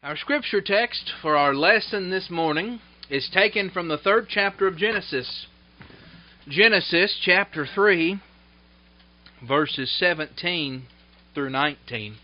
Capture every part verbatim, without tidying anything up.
Our scripture text for our lesson this morning is taken from the third chapter of Genesis. Genesis chapter three, verses seventeen through nineteen.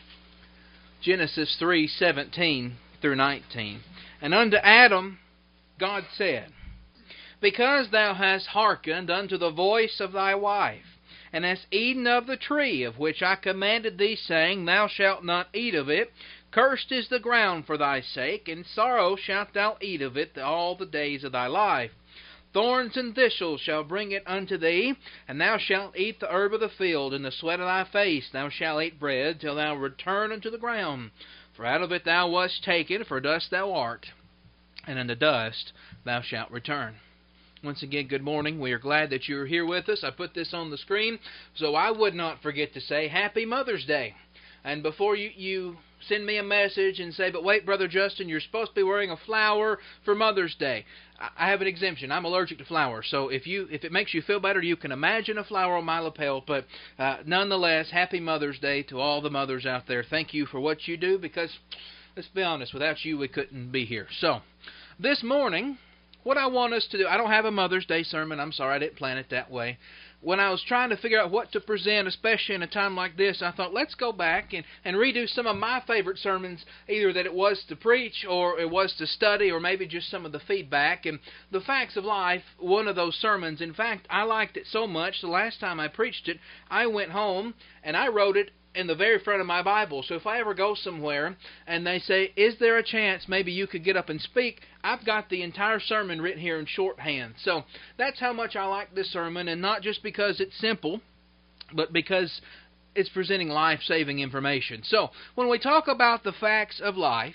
Genesis three, seventeen through nineteen. And unto Adam God said, Because thou hast hearkened unto the voice of thy wife, and hast eaten of the tree of which I commanded thee, saying, Thou shalt not eat of it, cursed is the ground for thy sake, in sorrow shalt thou eat of it all the days of thy life. Thorns and thistles shall bring it unto thee, and thou shalt eat the herb of the field, in the sweat of thy face thou shalt eat bread, till thou return unto the ground. For out of it thou wast taken, for dust thou art, and unto dust thou shalt return. Once again, good morning. We are glad that you are here with us. I put this on the screen so I would not forget to say Happy Mother's Day. And before you, you send me a message and say, but wait, Brother Justin, you're supposed to be wearing a flower for Mother's Day. I have an exemption. I'm allergic to flowers. So if you if it makes you feel better, you can imagine a flower on my lapel. But uh, nonetheless, Happy Mother's Day to all the mothers out there. Thank you for what you do, because let's be honest, without you we couldn't be here. So this morning, what I want us to do, I don't have a Mother's Day sermon. I'm sorry, I didn't plan it that way. When I was trying to figure out what to present, especially in a time like this, I thought, let's go back and, and redo some of my favorite sermons, either that it was to preach or it was to study or maybe just some of the feedback. And The Facts of Life, one of those sermons, in fact, I liked it so much, the last time I preached it, I went home and I wrote it in the very front of my Bible. So if I ever go somewhere and they say, is there a chance maybe you could get up and speak, I've got the entire sermon written here in shorthand. So that's how much I like this sermon, and not just because it's simple, but because it's presenting life-saving information. So when we talk about the facts of life,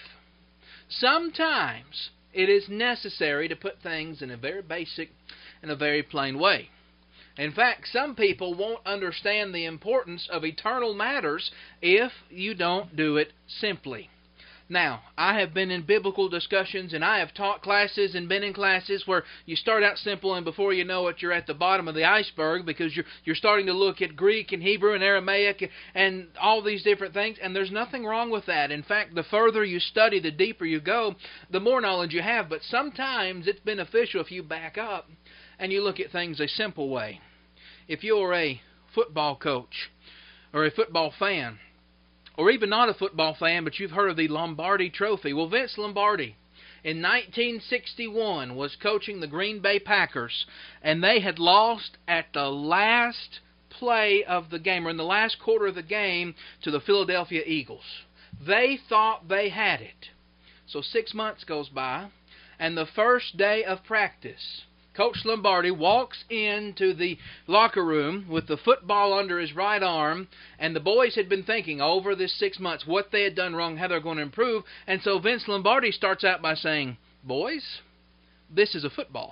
sometimes it is necessary to put things in a very basic and a very plain way. In fact, some people won't understand the importance of eternal matters if you don't do it simply. Now, I have been in biblical discussions, and I have taught classes and been in classes where you start out simple, and before you know it, you're at the bottom of the iceberg, because you're you're starting to look at Greek and Hebrew and Aramaic and, and all these different things, and there's nothing wrong with that. In fact, the further you study, the deeper you go, the more knowledge you have. But sometimes it's beneficial if you back up and you look at things a simple way. If you're a football coach or a football fan, or even not a football fan, but you've heard of the Lombardi Trophy. Well, Vince Lombardi in nineteen sixty-one was coaching the Green Bay Packers, and they had lost at the last play of the game, or in the last quarter of the game, to the Philadelphia Eagles. They thought they had it. So six months goes by, and the first day of practice, Coach Lombardi walks into the locker room with the football under his right arm, and the boys had been thinking over this six months what they had done wrong, how they're going to improve. And so Vince Lombardi starts out by saying, boys, this is a football.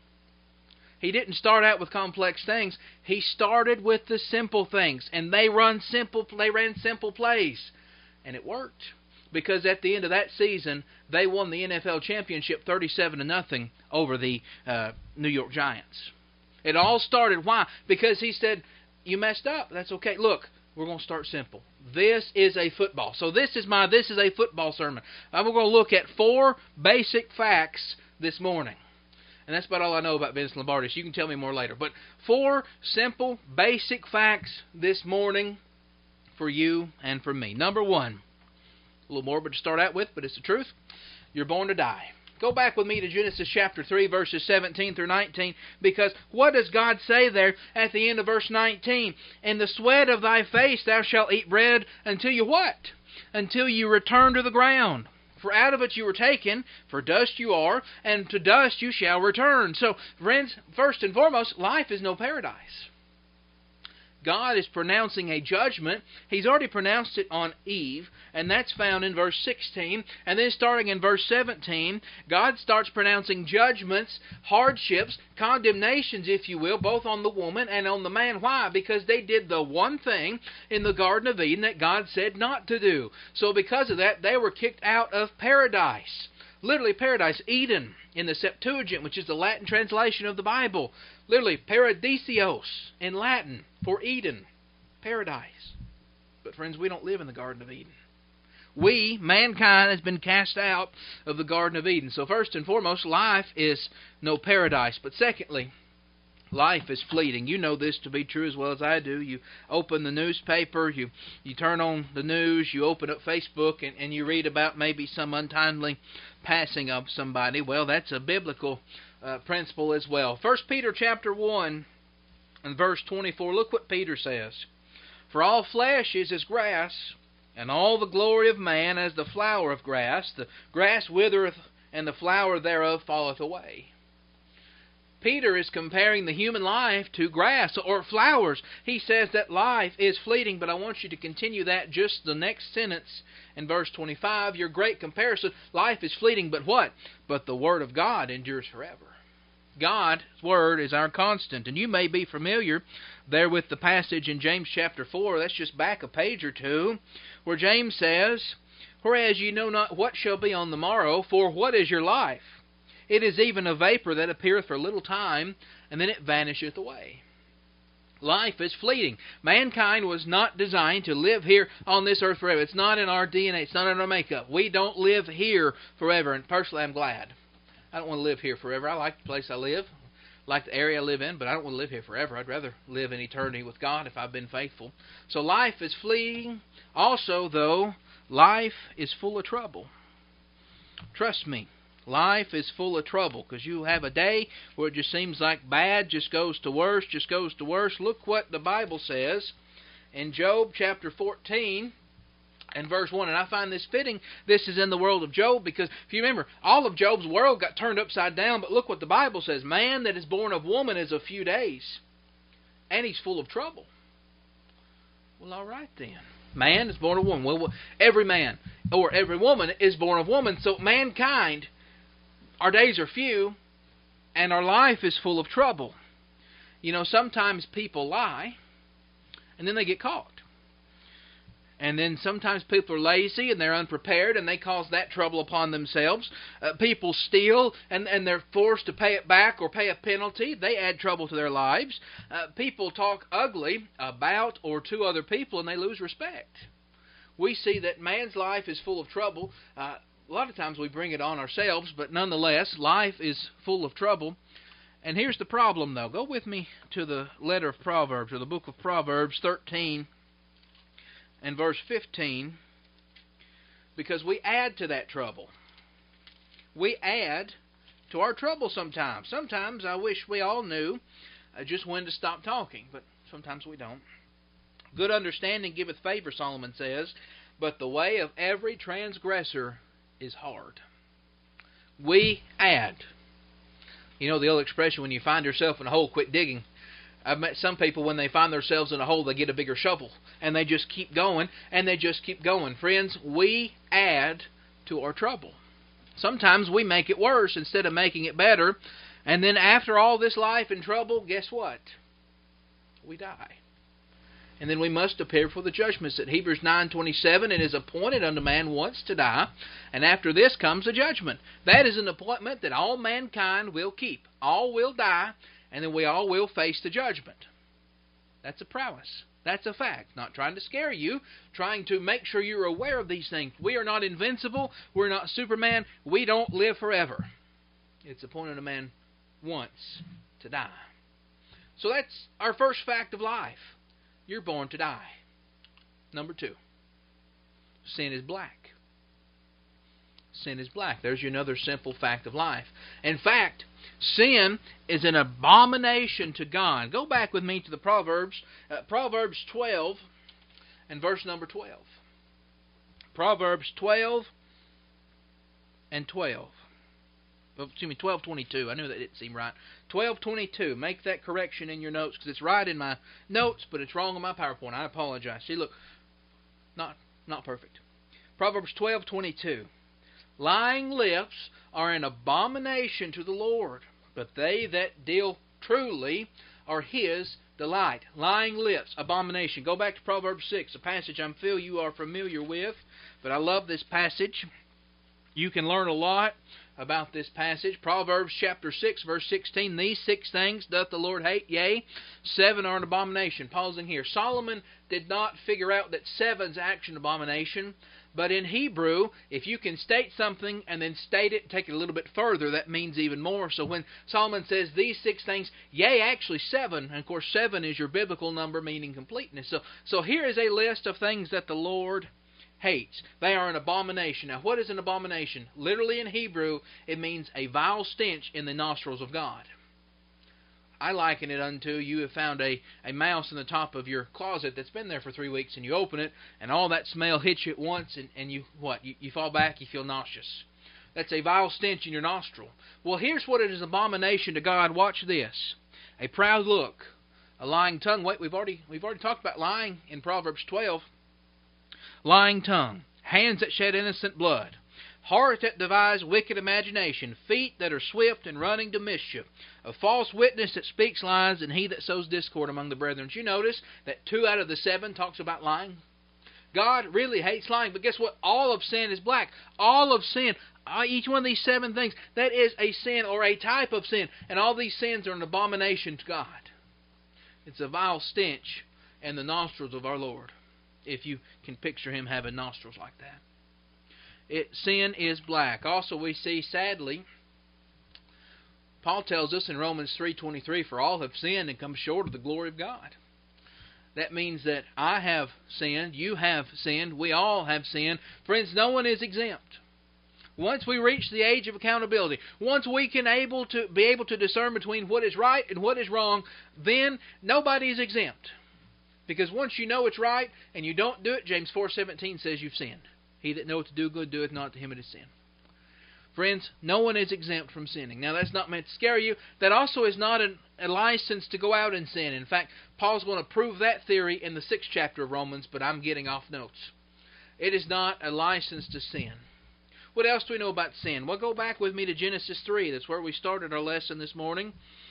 He didn't start out with complex things. He started with the simple things, and they run simple. They ran simple plays, and it worked. Because at the end of that season, they won the N F L championship thirty-seven to nothing over the uh, New York Giants. It all started, why? Because he said, you messed up. That's okay. Look, we're going to start simple. This is a football. So this is my this is a football sermon. I'm going to look at four basic facts this morning. And that's about all I know about Vince Lombardi, so you can tell me more later. But four simple, basic facts this morning for you and for me. Number one. A little morbid to start out with, but it's the truth. You're born to die. Go back with me to Genesis chapter three, verses seventeen through nineteen, because what does God say there at the end of verse nineteen? In the sweat of thy face thou shalt eat bread until you what? Until you return to the ground. For out of it you were taken, for dust you are, and to dust you shall return. So, friends, first and foremost, life is no paradise. God is pronouncing a judgment. He's already pronounced it on Eve, and that's found in verse sixteen. And then starting in verse seventeen, God starts pronouncing judgments, hardships, condemnations, if you will, both on the woman and on the man. Why? Because they did the one thing in the Garden of Eden that God said not to do. So because of that, they were kicked out of paradise. Literally paradise, Eden, in the Septuagint, which is the Latin translation of the Bible. Literally, paradisios in Latin for Eden, paradise. But friends, we don't live in the Garden of Eden. We, mankind, has been cast out of the Garden of Eden. So first and foremost, life is no paradise. But secondly, life is fleeting. You know this to be true as well as I do. You open the newspaper, you, you turn on the news, you open up Facebook, and, and you read about maybe some untimely passing of somebody. Well, that's a biblical uh, principle as well. First Peter chapter one and verse twenty-four, look what Peter says. For all flesh is as grass, and all the glory of man as the flower of grass. The grass withereth, and the flower thereof falleth away. Peter is comparing the human life to grass or flowers. He says that life is fleeting, but I want you to continue that just the next sentence in verse twenty-five. Your great comparison, life is fleeting, but what? But the Word of God endures forever. God's Word is our constant, and you may be familiar there with the passage in James chapter four. That's just back a page or two, where James says, Whereas ye know not what shall be on the morrow, for what is your life? It is even a vapor that appeareth for a little time, and then it vanisheth away. Life is fleeting. Mankind was not designed to live here on this earth forever. It's not in our D N A. It's not in our makeup. We don't live here forever, and personally I'm glad. I don't want to live here forever. I like the place I live. I like the area I live in, but I don't want to live here forever. I'd rather live in eternity with God if I've been faithful. So life is fleeting. Also, though, life is full of trouble. Trust me, life is full of trouble, because you have a day where it just seems like bad just goes to worse, just goes to worse. Look what the Bible says in Job chapter fourteen and verse one. And I find this fitting. This is in the world of Job, because if you remember, all of Job's world got turned upside down. But look what the Bible says. Man that is born of woman is a few days, and he's full of trouble. Well, all right then. Man is born of woman. Well, every man or every woman is born of woman. So mankind, our days are few, and our life is full of trouble. You know, sometimes people lie, and then they get caught. And then sometimes people are lazy, and they're unprepared, and they cause that trouble upon themselves. Uh, people steal, and, and they're forced to pay it back or pay a penalty. They add trouble to their lives. Uh, people talk ugly about or to other people, and they lose respect. We see that man's life is full of trouble. Uh, A lot of times we bring it on ourselves, but nonetheless, life is full of trouble. And here's the problem, though. Go with me to the letter of Proverbs, or the book of Proverbs, thirteen and verse fifteen, because we add to that trouble. We add to our trouble sometimes. Sometimes I wish we all knew uh, just when to stop talking, but sometimes we don't. Good understanding giveth favor, Solomon says, but the way of every transgressor is hard. We add. You know the old expression, when you find yourself in a hole, quit digging. I've met some people, when they find themselves in a hole, they get a bigger shovel, and they just keep going, and they just keep going. Friends, we add to our trouble. Sometimes we make it worse instead of making it better, and then after all this life and trouble, guess what? We die. And then we must appear for the judgment seat. Hebrews nine twenty-seven, it is appointed unto man once to die, and after this comes a judgment. That is an appointment that all mankind will keep. All will die, and then we all will face the judgment. That's a prowess. That's a fact. Not trying to scare you, trying to make sure you're aware of these things. We are not invincible. We're not Superman. We don't live forever. It's appointed a man once to die. So that's our first fact of life. You're born to die. Number two, sin is black. Sin is black. There's your another simple fact of life. In fact, sin is an abomination to God. Go back with me to the Proverbs. Uh, Proverbs twelve and verse number twelve. Proverbs twelve and twelve. Well, excuse me, twelve twenty-two. I knew that didn't seem right. twelve twenty-two. Make that correction in your notes, because it's right in my notes, but it's wrong on my PowerPoint. I apologize. See, look, not not perfect. Proverbs twelve twenty-two. Lying lips are an abomination to the Lord, but they that deal truly are His delight. Lying lips, abomination. Go back to Proverbs six, a passage I'm sure you are familiar with, but I love this passage. You can learn a lot about this passage. Proverbs chapter six, verse sixteen. These six things doth the Lord hate, yea, seven are an abomination. Pausing here. Solomon did not figure out that seven's action abomination, But in Hebrew, if you can state something and then state it, take it a little bit further, that means even more. So when Solomon says these six things, yea, actually seven, and of course seven is your biblical number meaning completeness. So, so here is a list of things that the Lord hates. They are an abomination. Now, what is an abomination? Literally in Hebrew, it means a vile stench in the nostrils of God. I liken it unto you have found a, a mouse in the top of your closet that's been there for three weeks, and you open it, and all that smell hits you at once, and, and you what? You, you fall back, you feel nauseous. That's a vile stench in your nostril. Well, here's what it is: abomination to God. Watch this: a proud look, a lying tongue. Wait, we've already we've already talked about lying in Proverbs twelve. Lying tongue, hands that shed innocent blood, heart that devise wicked imagination, feet that are swift in running to mischief, a false witness that speaks lies, and he that sows discord among the brethren. Did you notice that two out of the seven talks about lying? God really hates lying, but guess what? All of sin is black. All of sin, each one of these seven things, that is a sin or a type of sin, and all these sins are an abomination to God. It's a vile stench in the nostrils of our Lord, if you can picture Him having nostrils like that. It, sin is black. Also, we see, sadly, Paul tells us in Romans three twenty-three, for all have sinned and come short of the glory of God. That means that I have sinned, you have sinned, we all have sinned. Friends, no one is exempt. Once we reach the age of accountability, once we can able to be able to discern between what is right and what is wrong, then nobody is exempt. Because once you know it's right and you don't do it, James four seventeen says you've sinned. He that knoweth to do good doeth not, to him it is sin. Friends, no one is exempt from sinning. Now, that's not meant to scare you. That also is not an, a license to go out and sin. In fact, Paul's going to prove that theory in the sixth chapter of Romans, but I'm getting off notes. It is not a license to sin. What else do we know about sin? Well, go back with me to Genesis three. That's where we started our lesson this morning.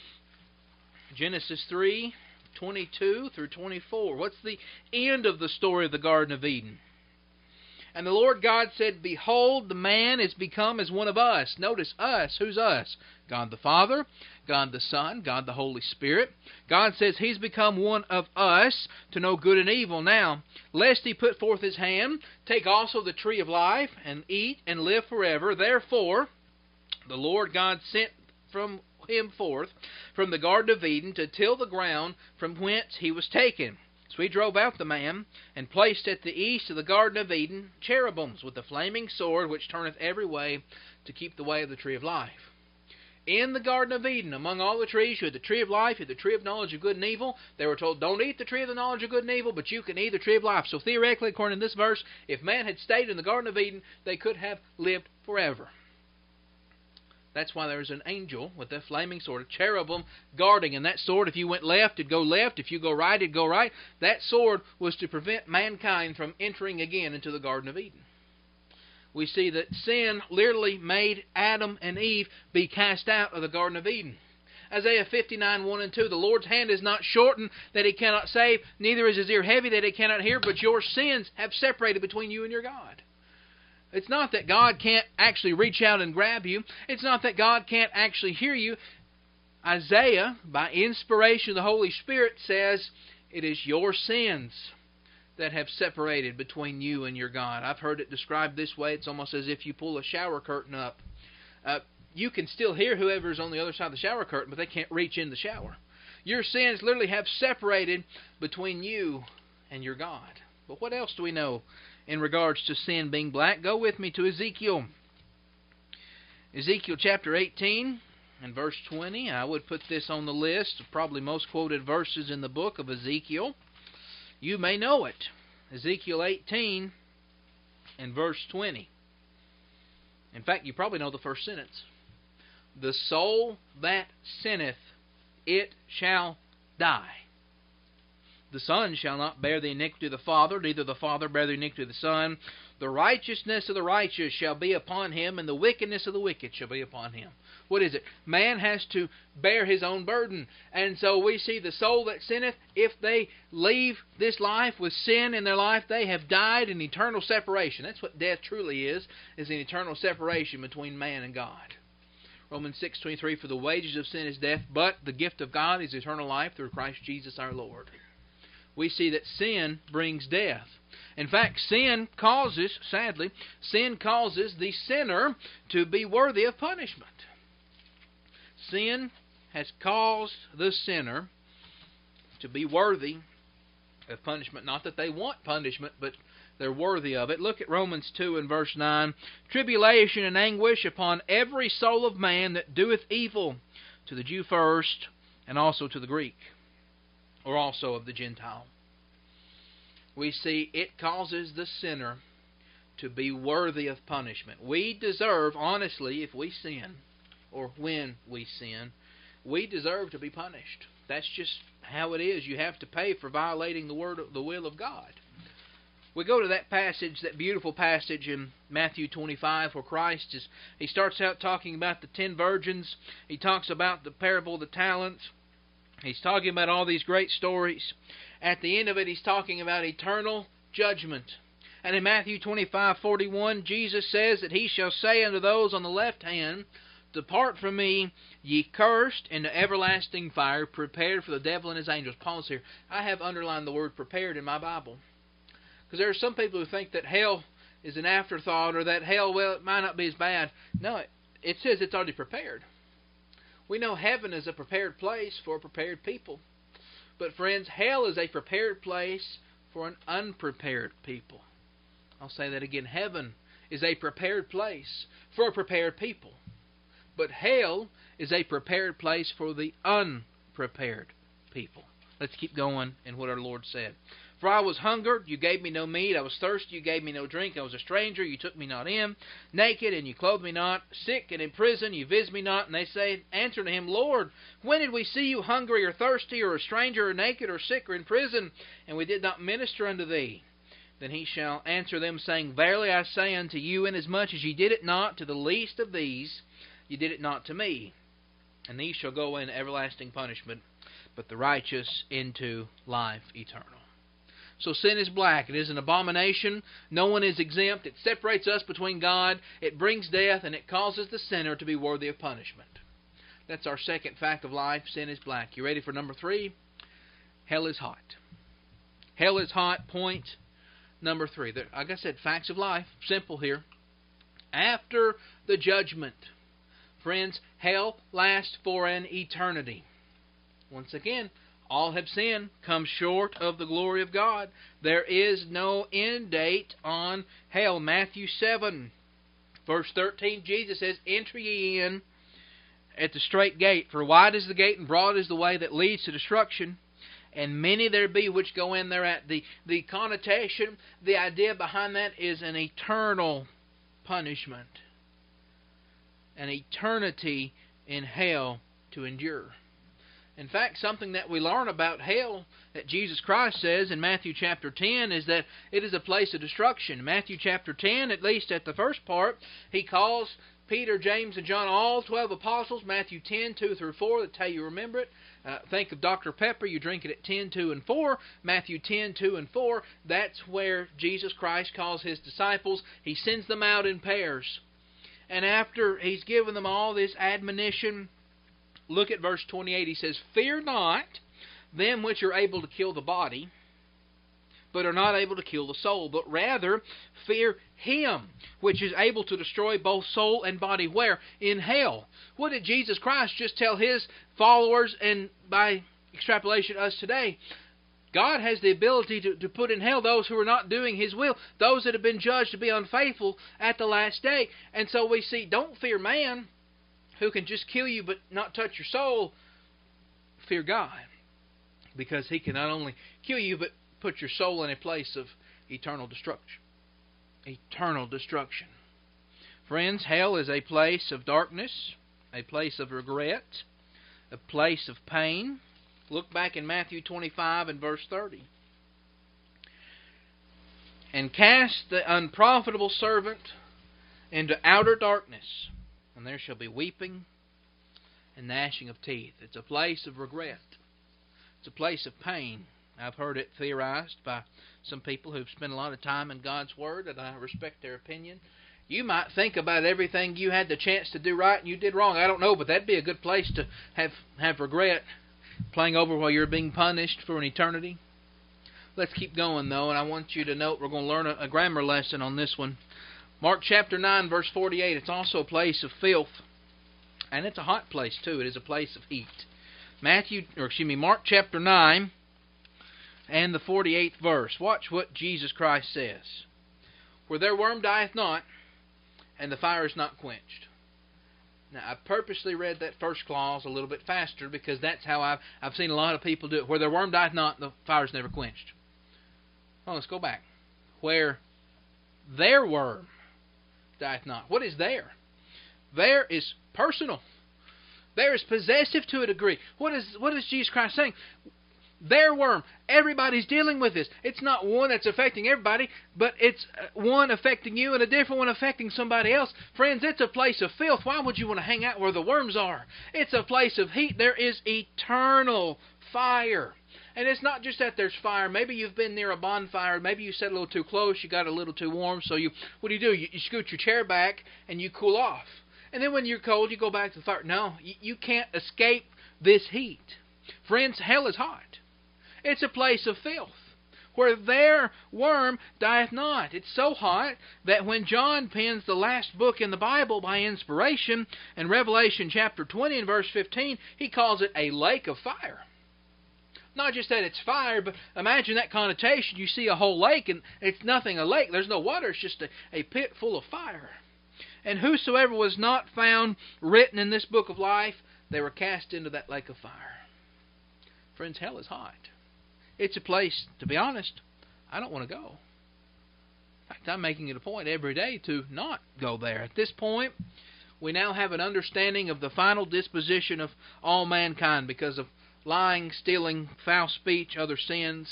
Genesis three, twenty-two through twenty-four. What's the end of the story of the Garden of Eden? And the Lord God said, behold, the man is become as one of us. Notice us. Who's us? God the Father, God the Son, God the Holy Spirit. God says He's become one of us to know good and evil. Now, lest He put forth His hand, take also the tree of life, and eat and live forever. Therefore, the Lord God sent from Him forth from the Garden of Eden to till the ground from whence he was taken. So He drove out the man, and placed at the east of the Garden of Eden cherubims with a flaming sword, which turneth every way to keep the way of the tree of life. In the Garden of Eden, among all the trees, you had the tree of life, you had the tree of knowledge of good and evil. They were told, don't eat the tree of the knowledge of good and evil, but you can eat the tree of life. So theoretically, according to this verse, if man had stayed in the Garden of Eden, they could have lived forever. That's why there's an angel with a flaming sword, a cherubim guarding. And that sword, if you went left, it'd go left. If you go right, it'd go right. That sword was to prevent mankind from entering again into the Garden of Eden. We see that sin literally made Adam and Eve be cast out of the Garden of Eden. Isaiah fifty-nine, one and two, the Lord's hand is not shortened that He cannot save, neither is His ear heavy that He cannot hear, but your sins have separated between you and your God. It's not that God can't actually reach out and grab you. It's not that God can't actually hear you. Isaiah, by inspiration of the Holy Spirit, says it is your sins that have separated between you and your God. I've heard it described this way. It's almost as if you pull a shower curtain up. Uh, you can still hear whoever's on the other side of the shower curtain, but they can't reach in the shower. Your sins literally have separated between you and your God. But what else do we know in regards to sin being black? Go with me to Ezekiel. Ezekiel chapter eighteen and verse twenty. I would put this on the list of probably most quoted verses in the book of Ezekiel. You may know it. Ezekiel eighteen and verse twenty. In fact, you probably know the first sentence. The soul that sinneth, it shall die. The Son shall not bear the iniquity of the Father, neither the Father bear the iniquity of the Son. The righteousness of the righteous shall be upon him, and the wickedness of the wicked shall be upon him. What is it? Man has to bear his own burden. And so we see the soul that sinneth, if they leave this life with sin in their life, they have died in eternal separation. That's what death truly is, is an eternal separation between man and God. Romans six twenty-three, for the wages of sin is death, but the gift of God is eternal life through Christ Jesus our Lord. We see that sin brings death. In fact, sin causes, sadly, sin causes the sinner to be worthy of punishment. Sin has caused the sinner to be worthy of punishment. Not that they want punishment, but they're worthy of it. Look at Romans two and verse nine. Tribulation and anguish upon every soul of man that doeth evil, to the Jew first, and also to the Greek, or also of the Gentile. We see it causes the sinner to be worthy of punishment. We deserve, honestly, if we sin, or when we sin, we deserve to be punished. That's just how it is. You have to pay for violating the word, the will of God. We go to that passage, that beautiful passage in Matthew twenty-five, where Christ is, he starts out talking about the ten virgins. He talks about the parable of the talents. He's talking about all these great stories. At the end of it, he's talking about eternal judgment. And in Matthew twenty-five forty-one, Jesus says that he shall say unto those on the left hand, Depart from me, ye cursed, into everlasting fire, prepared for the devil and his angels. Pause here. I have underlined the word prepared in my Bible. Because there are some people who think that hell is an afterthought, or that hell, well, it might not be as bad. No, it, it says it's already prepared. We know heaven is a prepared place for prepared people. But friends, hell is a prepared place for an unprepared people. I'll say that again. Heaven is a prepared place for prepared people. But hell is a prepared place for the unprepared people. Let's keep going in what our Lord said. For I was hungered, you gave me no meat. I was thirsty, you gave me no drink. I was a stranger, you took me not in. Naked, and you clothed me not. Sick and in prison, you visited me not. And they say, answer to him, Lord, when did we see you hungry or thirsty, or a stranger, or naked, or sick, or in prison, and we did not minister unto thee? Then he shall answer them, saying, Verily I say unto you, inasmuch as ye did it not to the least of these, ye did it not to me. And these shall go in everlasting punishment, but the righteous into life eternal. So sin is black. It is an abomination. No one is exempt. It separates us between God. It brings death, and it causes the sinner to be worthy of punishment. That's our second fact of life. Sin is black. You ready for number three? Hell is hot. Hell is hot. Point number three. There, like I said, facts of life. Simple here. After the judgment, friends, hell lasts for an eternity. Once again, all have sinned, come short of the glory of God. There is no end date on hell. Matthew seven, verse thirteen, Jesus says, Enter ye in at the strait gate, for wide is the gate and broad is the way that leads to destruction, and many there be which go in thereat. The, the connotation, the idea behind that is an eternal punishment, an eternity in hell to endure. In fact, something that we learn about hell that Jesus Christ says in Matthew chapter ten is that it is a place of destruction. Matthew chapter ten, at least at the first part, he calls Peter, James, and John, all twelve apostles. Matthew ten, two through four, that's how you remember it. Uh, think of Doctor Pepper, you drink it at ten, two, and four. Matthew ten, two, and four, that's where Jesus Christ calls His disciples. He sends them out in pairs. And after He's given them all this admonition, look at verse twenty-eight. He says, Fear not them which are able to kill the body, but are not able to kill the soul, but rather fear Him which is able to destroy both soul and body. Where? In hell. What did Jesus Christ just tell His followers, and by extrapolation us today? God has the ability to, to put in hell those who are not doing His will, those that have been judged to be unfaithful at the last day. And so we see, don't fear man, who can just kill you but not touch your soul. Fear God, because He can not only kill you but put your soul in a place of eternal destruction. Eternal destruction. Friends, hell is a place of darkness, a place of regret, a place of pain. Look back in Matthew twenty-five and verse thirty. And cast the unprofitable servant into outer darkness, and there shall be weeping and gnashing of teeth. It's a place of regret. It's a place of pain. I've heard it theorized by some people who've spent a lot of time in God's Word, and I respect their opinion. You might think about everything you had the chance to do right and you did wrong. I don't know, but that'd be a good place to have, have regret playing over while you're being punished for an eternity. Let's keep going, though, and I want you to note we're going to learn a, a grammar lesson on this one. Mark chapter nine, verse forty-eight. It's also a place of filth, and it's a hot place, too. It is a place of heat. Matthew, or excuse me, Mark chapter nine and the forty-eighth verse. Watch what Jesus Christ says. Where their worm dieth not, and the fire is not quenched. Now, I purposely read that first clause a little bit faster because that's how I've, I've seen a lot of people do it. Where their worm dieth not, the fire is never quenched. Oh, let's go back. Where their worm dieth not. What is there? There is personal. There is possessive to a degree. What is what is Jesus Christ saying? Their worm. Everybody's dealing with this. It's not one that's affecting everybody, but it's one affecting you and a different one affecting somebody else. Friends, it's a place of filth. Why would you want to hang out where the worms are? It's a place of heat. There is eternal fire. And it's not just that there's fire. Maybe you've been near a bonfire. Maybe you sat a little too close. You got a little too warm. So you, what do you do? You, you scoot your chair back and you cool off. And then when you're cold, you go back to the fire. No, you, you can't escape this heat. Friends, hell is hot. It's a place of filth, where their worm dieth not. It's so hot that when John pens the last book in the Bible by inspiration, in Revelation chapter twenty and verse fifteen, he calls it a lake of fire. Not just that it's fire, but imagine that connotation. You see a whole lake, and it's nothing a lake. There's no water. It's just a, a pit full of fire. And whosoever was not found written in this book of life, they were cast into that lake of fire. Friends, hell is hot. It's a place, to be honest, I don't want to go. In fact, I'm making it a point every day to not go there. At this point, we now have an understanding of the final disposition of all mankind because of lying, stealing, foul speech, other sins.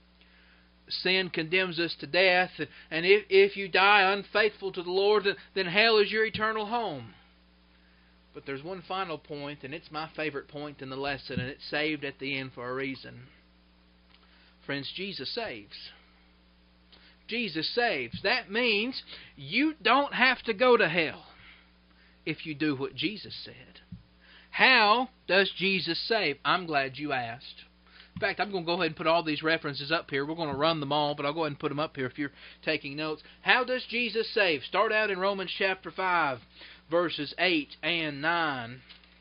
Sin condemns us to death, and if, if you die unfaithful to the Lord, then hell is your eternal home. But there's one final point, and it's my favorite point in the lesson, and it's saved at the end for a reason. Friends, Jesus saves. Jesus saves. That means you don't have to go to hell if you do what Jesus said. How does Jesus save? I'm glad you asked. In fact, I'm going to go ahead and put all these references up here. We're going to run them all, but I'll go ahead and put them up here if you're taking notes. How does Jesus save? Start out in Romans chapter five, verses eight and nine.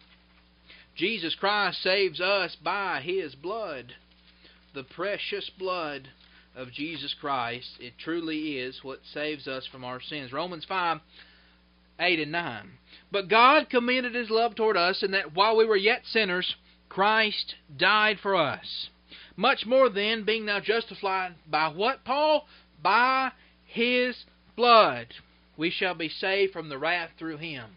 Jesus Christ saves us by His blood. The precious blood of Jesus Christ. It truly is what saves us from our sins. Romans five, eight and nine. But God commended His love toward us in that while we were yet sinners, Christ died for us. Much more then, being now justified by what, Paul? By His blood. We shall be saved from the wrath through Him.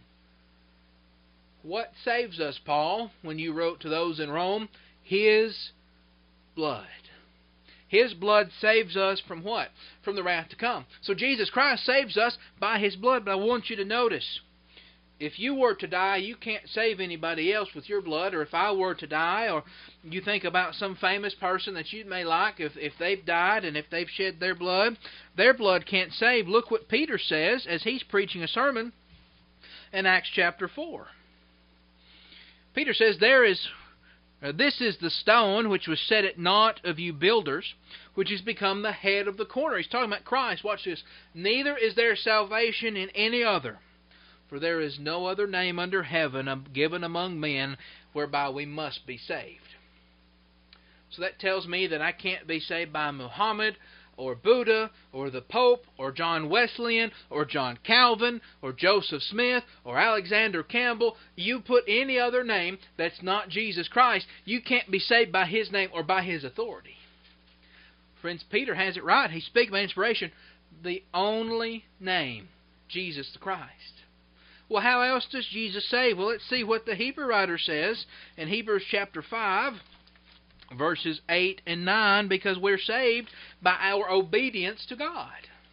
What saves us, Paul, when you wrote to those in Rome? His blood. His blood saves us from what? From the wrath to come. So Jesus Christ saves us by His blood. But I want you to notice, if you were to die, you can't save anybody else with your blood. Or if I were to die, or you think about some famous person that you may like, if, if they've died and if they've shed their blood, their blood can't save. Look what Peter says as he's preaching a sermon in Acts chapter four. Peter says, There is... Uh, this is the stone which was set at naught of you builders, which has become the head of the corner. He's talking about Christ. Watch this. Neither is there salvation in any other, for there is no other name under heaven given among men whereby we must be saved. So that tells me that I can't be saved by Muhammad or Buddha or the Pope or John Wesleyan or John Calvin or Joseph Smith or Alexander Campbell. You put any other name that's not Jesus Christ, you can't be saved by His name or by His authority. Friends, Peter has it right. He's speaking by inspiration. The only name, Jesus the Christ. Well, how else does Jesus save? Well, let's see what the Hebrew writer says in Hebrews chapter five. Verses eight and nine, because we're saved by our obedience to God.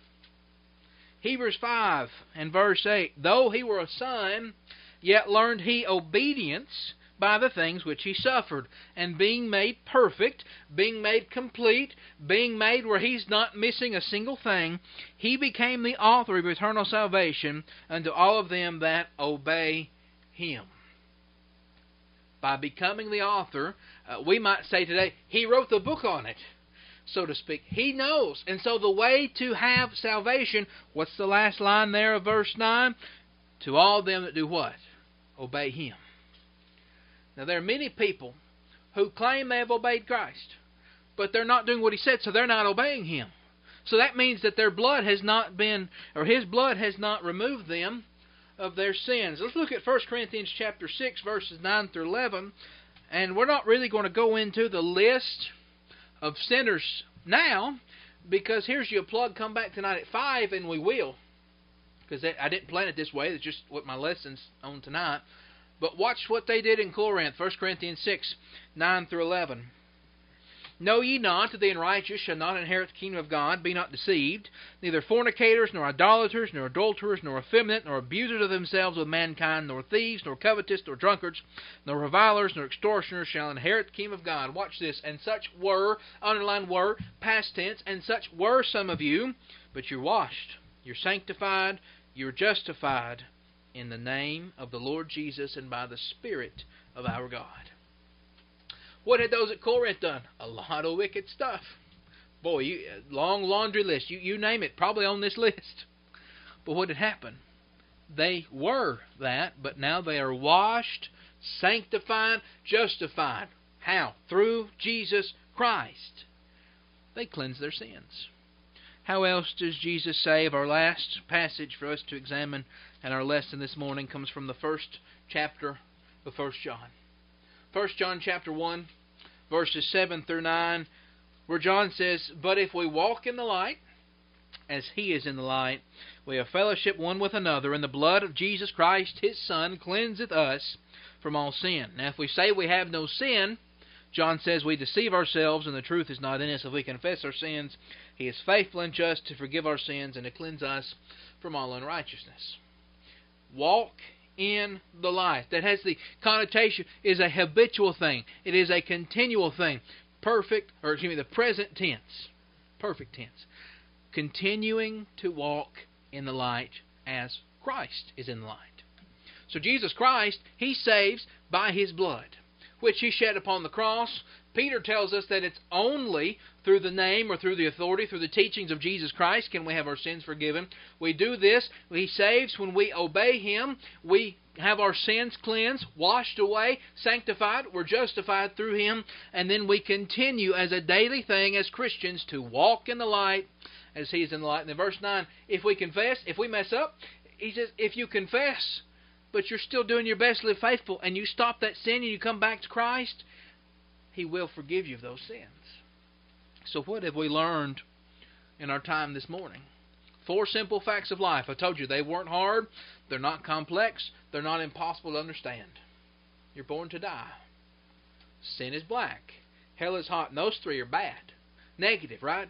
Hebrews five and verse eight. Though He were a son, yet learned He obedience by the things which He suffered. And being made perfect, being made complete, being made where He's not missing a single thing, He became the author of eternal salvation unto all of them that obey Him. By becoming the author, uh, we might say today, He wrote the book on it. so to speak. He knows. And so the way to have salvation, what's the last line there of verse nine? To all them that do what? Obey Him. Now there are many people who claim they have obeyed Christ, but they're not doing what He said, so they're not obeying Him. So that means that their blood has not been, or His blood has not removed them of their sins. Let's look at First Corinthians chapter six, verses nine through eleven. And we're not really going to go into the list of sinners now, because here's your plug. Come back tonight at five, and we will. Because I didn't plan it this way. It's just what my lesson's on tonight. But watch what they did in Corinth. First Corinthians six, nine through eleven. Know ye not that the unrighteous shall not inherit the kingdom of God? Be not deceived. Neither fornicators, nor idolaters, nor adulterers, nor effeminate, nor abusers of themselves with mankind, nor thieves, nor covetous, nor drunkards, nor revilers, nor extortioners shall inherit the kingdom of God. Watch this. And such were, underline were, past tense, and such were some of you, but you're washed, you're sanctified, you're justified in the name of the Lord Jesus and by the Spirit of our God. What had those at Corinth done? A lot of wicked stuff. Boy, you, long laundry list. You, you name it, probably on this list. But what had happened? They were that, but now they are washed, sanctified, justified. How? Through Jesus Christ. They cleanse their sins. How else does Jesus save? Our last passage for us to examine and our lesson this morning comes from the first chapter of First John. First John chapter one, verses seven through nine, where John says, But if we walk in the light, as He is in the light, we have fellowship one with another, and the blood of Jesus Christ, His Son, cleanseth us from all sin. Now if we say we have no sin, John says we deceive ourselves, and the truth is not in us. If we confess our sins, He is faithful and just to forgive our sins and to cleanse us from all unrighteousness. Walk in the light. That has the connotation, is a habitual thing. It is a continual thing. Perfect, or excuse me, the present tense. Perfect tense. Continuing to walk in the light as Christ is in the light. So Jesus Christ, He saves by His blood, which He shed upon the cross. Peter tells us that it's only through the name or through the authority, through the teachings of Jesus Christ can we have our sins forgiven. We do this. He saves when we obey Him. We have our sins cleansed, washed away, sanctified. We're justified through Him. And then we continue as a daily thing as Christians to walk in the light as He is in the light. And in verse nine, if we confess, if we mess up, He says, if you confess, but you're still doing your best to live faithful, and you stop that sin and you come back to Christ, He will forgive you of those sins. So what have we learned in our time this morning? Four simple facts of life. I told you they weren't hard, they're not complex, they're not impossible to understand. You're born to die. Sin is black. Hell is hot. And those three are bad. Negative, right?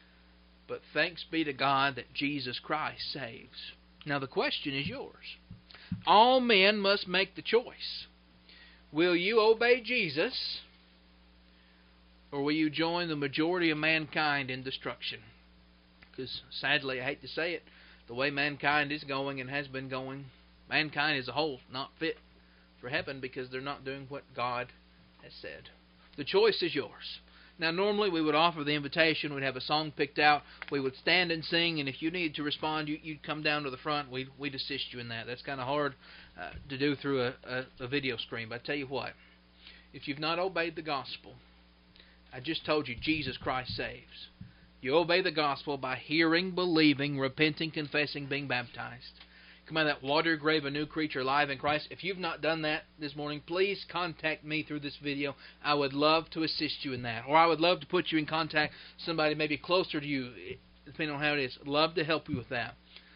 But thanks be to God that Jesus Christ saves. Now the question is yours. All men must make the choice. Will you obey Jesus, or will you join the majority of mankind in destruction? Because sadly, I hate to say it, the way mankind is going and has been going, mankind as a whole not fit for heaven because they're not doing what God has said. The choice is yours. Now normally we would offer the invitation, we'd have a song picked out, we would stand and sing, and if you needed to respond, you, you'd come down to the front, we'd, we'd assist you in that. That's kind of hard uh, to do through a, a, a video screen, but I tell you what, if you've not obeyed the gospel, I just told you Jesus Christ saves. You obey the gospel by hearing, believing, repenting, confessing, being baptized. Come out of that water grave, a new creature alive in Christ. If you've not done that this morning, please contact me through this video. I would love to assist you in that. Or I would love to put you in contact with somebody maybe closer to you, depending on how it is. I'd love to help you with that.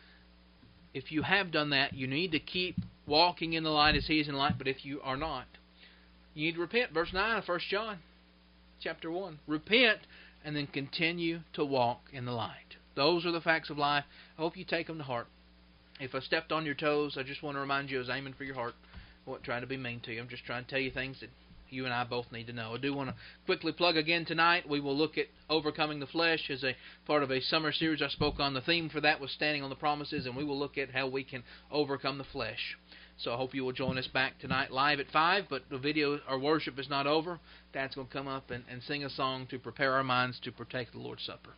If you have done that, you need to keep walking in the light as He is in the light. But if you are not, you need to repent. Verse nine of First John chapter one. Repent and then continue to walk in the light. Those are the facts of life. I hope you take them to heart. If I stepped on your toes, I just want to remind you I was aiming for your heart. I wasn't trying to be mean to you. I'm just trying to tell you things that you and I both need to know. I do want to quickly plug again tonight. We will look at overcoming the flesh as a part of a summer series I spoke on. The theme for that was standing on the promises, and we will look at how we can overcome the flesh. So I hope you will join us back tonight live at five. But the video, our worship is not over. Dad's going to come up and, and sing a song to prepare our minds to partake of the Lord's Supper.